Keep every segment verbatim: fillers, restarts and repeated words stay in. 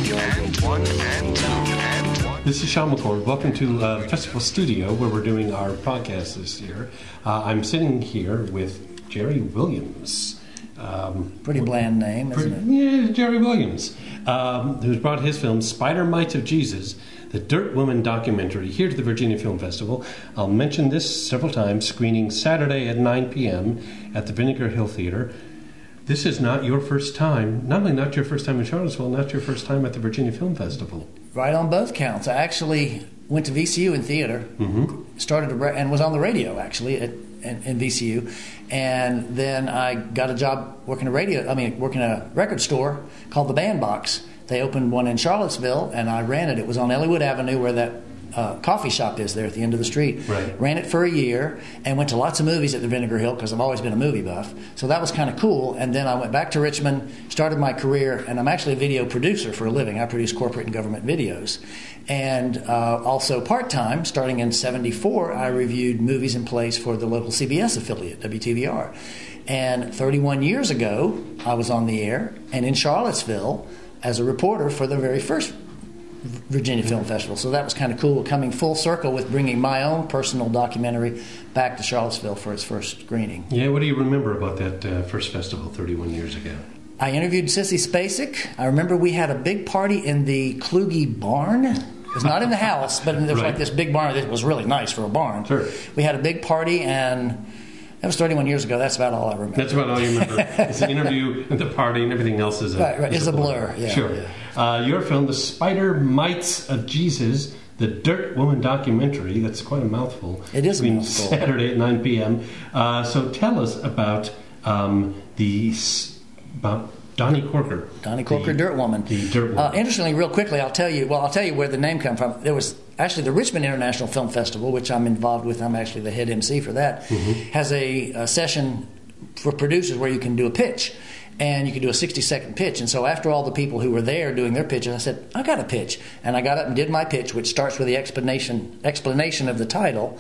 and one and two and one. This is Sean McCord. Welcome to uh, the Festival Studio, where we're doing our podcast this year. Uh, I'm sitting here with Jerry Williams. Um, Pretty bland name, isn't pretty, it? Yeah, Jerry Williams, um, who's brought his film Spider Mites of Jesus, the Dirt Woman documentary, here to the Virginia Film Festival. I'll mention this several times, screening Saturday at nine p.m. at the Vinegar Hill Theater. This is not your first time, not only not your first time in Charlottesville, not your first time at the Virginia Film Festival. Right on both counts. I actually went to V C U in theater, Mm-hmm. started to, and was on the radio actually at in, in V C U, and then I got a job working a radio. I mean, working a record store called the Bandbox. They opened one in Charlottesville, and I ran it. It was on Ellwood Avenue, where that uh, coffee shop is there at the end of the street. Right. Ran it for a year and went to lots of movies at the Vinegar Hill because I've always been a movie buff. So that was kind of cool. And then I went back to Richmond, started my career, and I'm actually a video producer for a living. I produce corporate and government videos. And uh, also part-time, starting in seventy-four, I reviewed movies and plays for the local C B S affiliate, W T V R. And thirty-one years ago, I was on the air and in Charlottesville as a reporter for the very first Virginia Film Festival. So that was kind of cool, coming full circle with bringing my own personal documentary back to Charlottesville for its first screening. Yeah, what do you remember about that uh, first festival thirty-one years ago? I interviewed Sissy Spacek. I remember we had a big party in the Kluge barn. It was not in the house, but there was Right. like this big barn that was really nice for a barn. Sure. We had a big party, and that was thirty-one years ago. That's about all I remember. That's about all you remember. It's the interview and the party, and everything else is a, Right, right. is It's a blur, yeah, sure. yeah. Uh, your film, The Spider Mites of Jesus, the Dirt Woman documentary, that's quite a mouthful. It is a Between mouthful. Saturday at nine p.m. Uh, so tell us about um, the s- about Donnie Corker. Donnie Corker, the, Dirt Woman. The Dirt Woman. Uh, interestingly, real quickly, I'll tell you. Well, I'll tell you where the name came from. There was actually the Richmond International Film Festival, which I'm involved with. I'm actually the head M C for that. Mm-hmm. Has a, a session for producers where you can do a pitch, and you can do a sixty second pitch. And so after all the people who were there doing their pitches, I said, I got a pitch, and I got up and did my pitch, which starts with the explanation explanation of the title,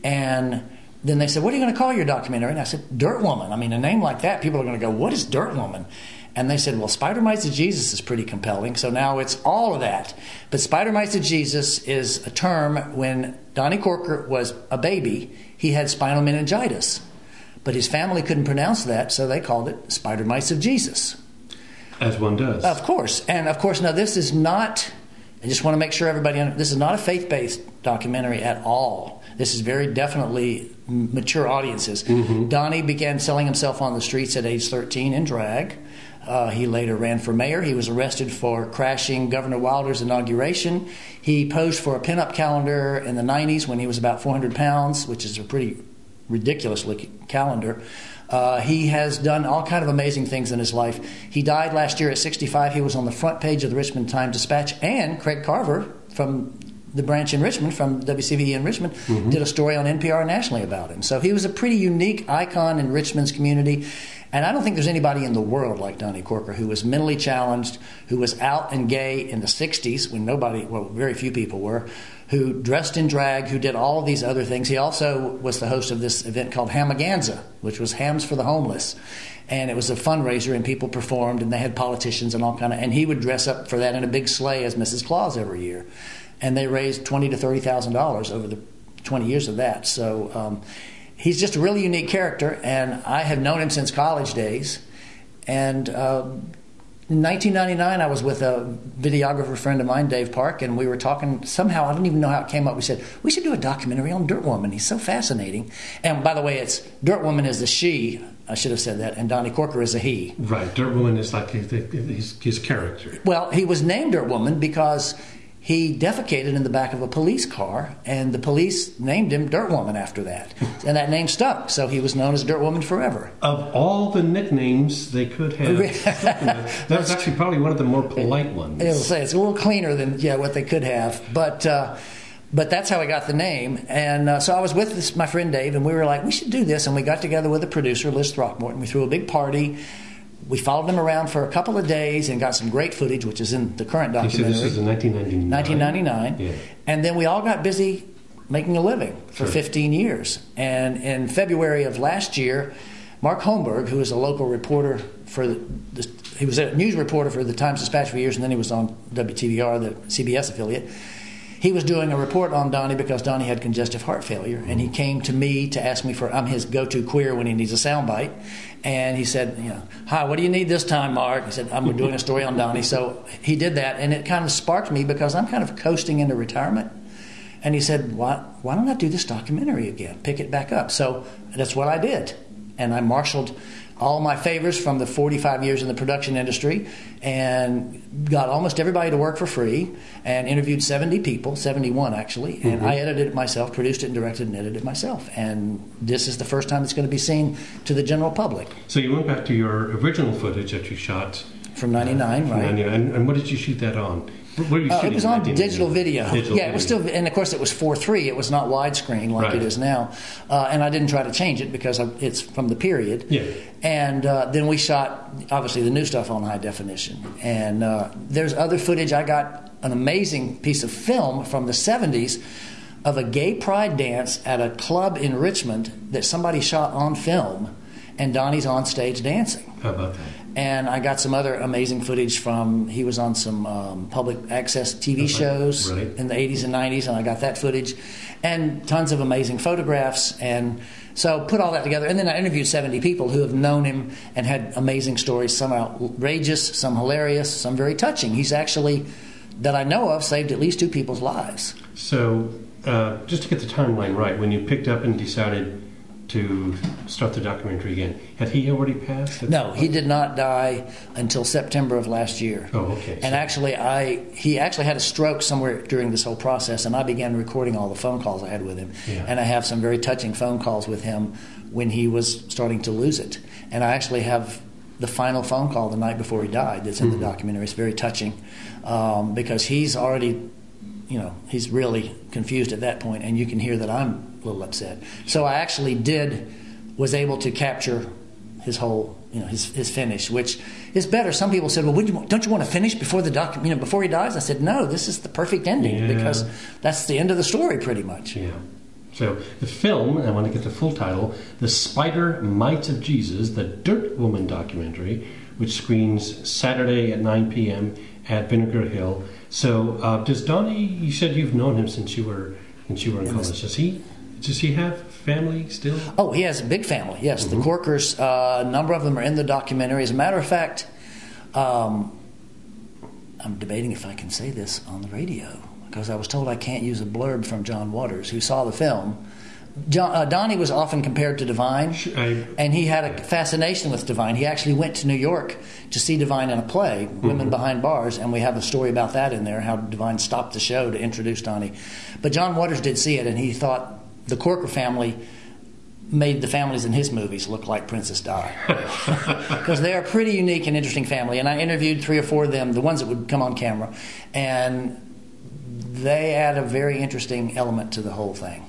and then they said, what are you going to call your documentary? And I said, Dirt Woman. I mean, a name like that, people are going to go, what is Dirt Woman? And they said, well, Spider Mites of Jesus is pretty compelling, so now it's all of that. But Spider Mites of Jesus is a term when Donnie Corker was a baby, he had spinal meningitis. But his family couldn't pronounce that, so they called it Spider Mites of Jesus. As one does. Of course. And of course, now this is not, I just want to make sure everybody, this is not a faith-based documentary at all. This is very definitely mature audiences. Mm-hmm. Donnie began selling himself on the streets at age thirteen in drag. Uh, he later ran for mayor. He was arrested for crashing Governor Wilder's inauguration. He posed for a pinup calendar in the nineties when he was about four hundred pounds, which is a pretty ridiculous looking calendar. Uh, he has done all kind of amazing things in his life. He died last year at sixty-five. He was on the front page of the Richmond Times-Dispatch, and Craig Carver from the branch in Richmond, from W C V E in Richmond, mm-hmm. did a story on N P R nationally about him. So he was a pretty unique icon in Richmond's community. And I don't think there's anybody in the world like Donnie Corker who was mentally challenged, who was out and gay in the sixties when nobody, well, very few people were, who dressed in drag, who did all of these other things. He also was the host of this event called Hamaganza, which was Hams for the Homeless. And it was a fundraiser, and people performed, and they had politicians and all kind of, and he would dress up for that in a big sleigh as Missus Claus every year. And they raised twenty to thirty thousand dollars over the twenty years of that. So um, he's just a really unique character, and I have known him since college days. And uh, in nineteen ninety-nine, I was with a videographer friend of mine, Dave Park, and we were talking. Somehow, I don't even know how it came up. We said, we should do a documentary on Dirt Woman. He's so fascinating. And by the way, it's Dirt Woman is the she. I should have said that. And Donnie Corker is a he. Right. Dirt Woman is like his, his, his character. Well, he was named Dirt Woman because he defecated in the back of a police car, and the police named him Dirt Woman after that. And that name stuck, so he was known as Dirt Woman forever. Of all the nicknames they could have, that's actually probably one of the more polite ones. I'll say it's a little cleaner than yeah what they could have, but uh, but that's how I got the name. And uh, so I was with this, my friend Dave, and we were like, we should do this. And we got together with the producer, Liz Throckmorton. We threw a big party. We followed him around for a couple of days and got some great footage, which is in the current documentary. You said this was in nineteen ninety-nine. nineteen ninety-nine. Yeah. And then we all got busy making a living for Sure. fifteen years. And in February of last year, Mark Holmberg, who is a local reporter for the, the he was a news reporter for the Times-Dispatch for years, and then he was on W T V R, the C B S affiliate. He was doing a report on Donnie because Donnie had congestive heart failure, and he came to me to ask me for, I'm his go-to queer when he needs a soundbite, and he said, you know, hi, what do you need this time, Mark? He said, I'm doing a story on Donnie. So he did that, and it kind of sparked me because I'm kind of coasting into retirement. And he said, why, why don't I do this documentary again, pick it back up? So that's what I did, and I marshaled all my favors from the forty-five years in the production industry and got almost everybody to work for free and interviewed seventy people, seventy-one actually, and mm-hmm. I edited it myself, produced it and directed and edited it myself. And this is the first time it's going to be seen to the general public. So you went back to your original footage that you shot. From ninety-nine, uh, from right. ninety-nine. And, and what did you shoot that on? What uh, it was on digital video. digital yeah, video. It was still, and of course it was four three. It was not widescreen like right. it is now. Uh, and I didn't try to change it because it's from the period. Yeah. And uh, then we shot, obviously, the new stuff on high definition. And uh, there's other footage. I got an amazing piece of film from the seventies of a gay pride dance at a club in Richmond that somebody shot on film, and Donnie's on stage dancing. How about that? And I got some other amazing footage from, he was on some um, public access T V shows right. in the eighties and nineties, and I got that footage. And tons of amazing photographs. And so put all that together. And then I interviewed seventy people who have known him and had amazing stories, some outrageous, some hilarious, some very touching. He's actually, that I know of, saved at least two people's lives. So uh, just to get the timeline right, when you picked up and decided to start the documentary again, had he already passed? No, he did not die until September of last year. Oh, okay. And so. actually, I he actually had a stroke somewhere during this whole process, and I began recording all the phone calls I had with him. Yeah. And I have some very touching phone calls with him when he was starting to lose it. And I actually have the final phone call the night before he died that's in mm-hmm. the documentary. It's very touching um, because he's already, you know, he's really confused at that point, and you can hear that I'm a little upset. So I actually did, was able to capture his whole, you know, his his finish, which is better. Some people said, well, would you, don't you want to finish before the doc, you know, before he dies? I said, no, this is the perfect ending yeah. because that's the end of the story pretty much. Yeah. So the film, I want to get the full title, The Spider Might of Jesus, the Dirt Woman documentary, which screens Saturday at nine p.m. at Vinegar Hill. So uh, does Donnie, you said you've known him since you were since you were in college. Does he does he have family still? Oh, he has a big family, yes. Mm-hmm. The Corkers, uh, a number of them are in the documentary. As a matter of fact, um, I'm debating if I can say this on the radio because I was told I can't use a blurb from John Waters, who saw the film. John, uh, Donnie was often compared to Divine, I, and he had a fascination with Divine. He actually went to New York to see Divine in a play, Women mm-hmm. Behind Bars, and we have a story about that in there, how Divine stopped the show to introduce Donnie. But John Waters did see it, and he thought the Corker family made the families in his movies look like Princess Di. Because they're a pretty unique and interesting family. And I interviewed three or four of them, the ones that would come on camera, and they add a very interesting element to the whole thing.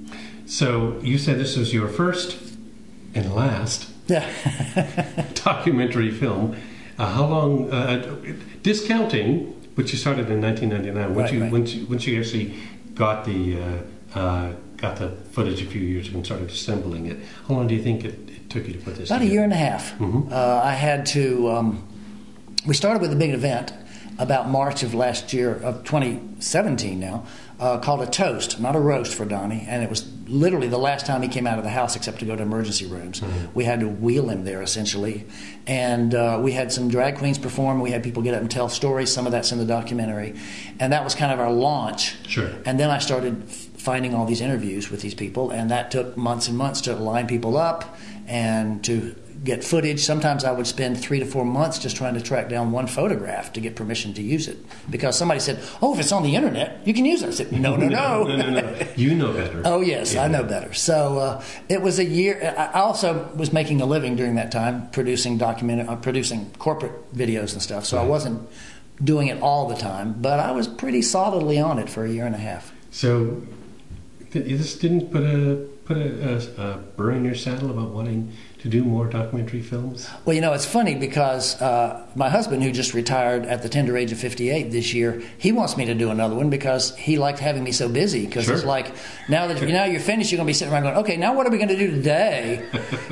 So you said this was your first and last yeah. documentary film. Uh, how long, uh, discounting, which you started in nineteen ninety-nine, once right, you right. once you once you actually got the uh, uh, got the footage a few years ago and started assembling it, how long do you think it, it took you to put this About together? a year and a half. Mm-hmm. Uh, I had to. Um, we started with a big event about March of last year, of twenty seventeen now, uh, called a toast, not a roast for Donnie, and it was literally the last time he came out of the house except to go to emergency rooms. Mm-hmm. We had to wheel him there, essentially, and uh, we had some drag queens perform, we had people get up and tell stories, some of that's in the documentary, and that was kind of our launch. Sure. And then I started f- finding all these interviews with these people, and that took months and months to line people up and to get footage. Sometimes I would spend three to four months just trying to track down one photograph to get permission to use it. Because somebody said, oh, if it's on the internet, you can use it. I said, no, no, no. no, no, no. You know better. Oh, yes, yeah. I know better. So uh, it was a year. I also was making a living during that time, producing document, uh, producing corporate videos and stuff. So right. I wasn't doing it all the time, but I was pretty solidly on it for a year and a half. So th- this didn't put a put a, a, a burr in your saddle about wanting to to do more documentary films? Well, you know, it's funny because uh, my husband, who just retired at the tender age of fifty-eight this year, he wants me to do another one because he liked having me so busy. Because Sure. it's like, now that now you're finished, you're going to be sitting around going, okay, now what are we going to do today?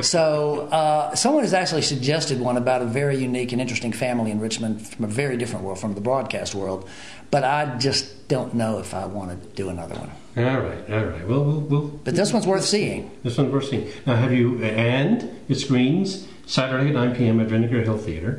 So uh, someone has actually suggested one about a very unique and interesting family in Richmond from a very different world, from the broadcast world. But I just don't know if I want to do another one. All right, all right. Well, we'll, we'll But this one's worth seeing. This one's worth seeing. Now, have you, and it screens Saturday at nine p.m. at Vinegar Hill Theatre.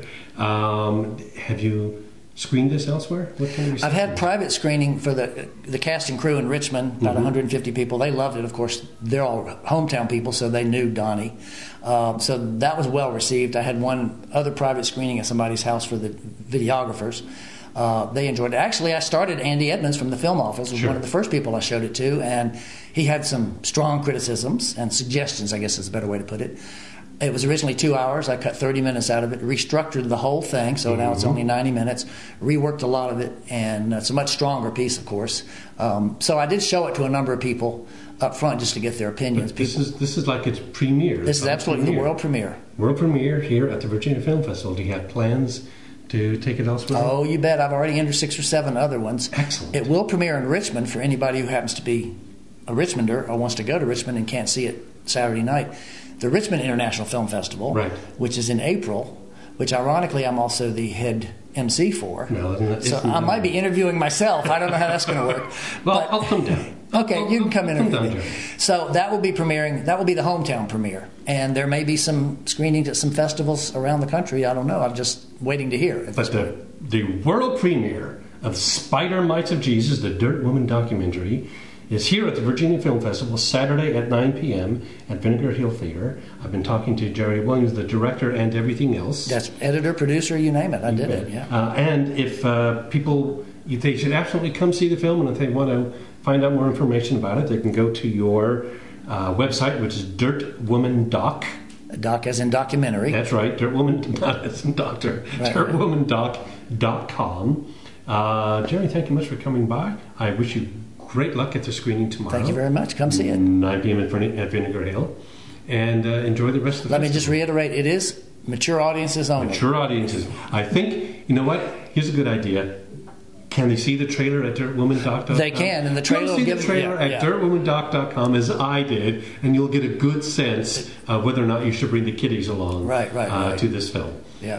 Um, have you screened this elsewhere? What can we see? I've had private screening for the the cast and crew in Richmond, about Mm-hmm. one hundred fifty people. They loved it, of course. They're all hometown people, so they knew Donnie. Um, so that was well received. I had one other private screening at somebody's house for the videographers. Uh, they enjoyed it. Actually, I started Andy Edmonds from the Film Office, was Sure. one of the first people I showed it to, and he had some strong criticisms and suggestions, I guess is a better way to put it. It was originally two hours. I cut thirty minutes out of it, restructured the whole thing, so now it's only ninety minutes, reworked a lot of it, and it's a much stronger piece, of course. Um, so I did show it to a number of people up front just to get their opinions. But this People, is this is like its premiere. this is It's absolutely the premiere. world premiere. World premiere here at the Virginia Film Festival. Do you have plans to take it elsewhere? Oh, you bet. I've already entered six or seven other ones. Excellent. It will premiere in Richmond for anybody who happens to be a Richmonder or wants to go to Richmond and can't see it Saturday night. The Richmond International Film Festival, Right. which is in April, which ironically I'm also the head M C for. Well, isn't that- so isn't I that- might be interviewing myself. I don't know how that's going to work. Well, But- I'll come down. Okay, I'll- you can I'll come in come and down, interview. Jerry. So that will be premiering. That will be the hometown premiere, and there may be some screenings at some festivals around the country. I don't know. I'm just waiting to hear. At this But the, the world premiere of Spider Mites of Jesus, the Dirt Woman documentary, is here at the Virginia Film Festival Saturday at nine p.m. at Vinegar Hill Theatre. I've been talking to Jerry Williams, the director, and everything else. That's editor, producer, you name it. I did it. Yeah. Uh, and if uh, people, if they should absolutely come see the film, and if they want to find out more information about it, they can go to your uh, website, which is Dirt Woman Doc. Doc as in documentary. That's right, Dirt Woman, not as in doctor. Right, dirt woman doc dot com. Uh, Jerry, thank you much for coming by. I wish you great luck at the screening tomorrow. Thank you very much. Come see it. nine p.m. at Vin- at Vinegar Hill. And uh, enjoy the rest of the Let me festival. just reiterate, it is mature audiences only. Mature audiences. I think, you know what? Here's a good idea. Can they see the trailer at dirt woman doc dot com? They can, and the trailer Come will see give the them- trailer yeah, at yeah. dirt woman doc dot com as I did, and you'll get a good sense of whether or not you should bring the kiddies along Right, right, uh, right. to this film. Yeah.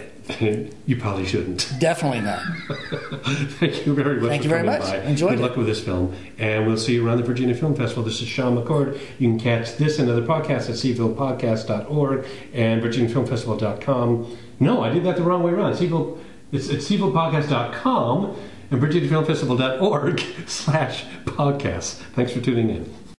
You probably shouldn't. Definitely not. Thank you very much. Thank for you very coming much. by. Enjoyed Good it. luck with this film, and we'll see you around the Virginia Film Festival. This is Sean McCord. You can catch this and other podcasts at seaville podcast dot org and virginia film festival dot com. No, I did that the wrong way around. Seaville, it's at seaville podcast dot com and virginia film festival dot org slash podcasts. Thanks for tuning in.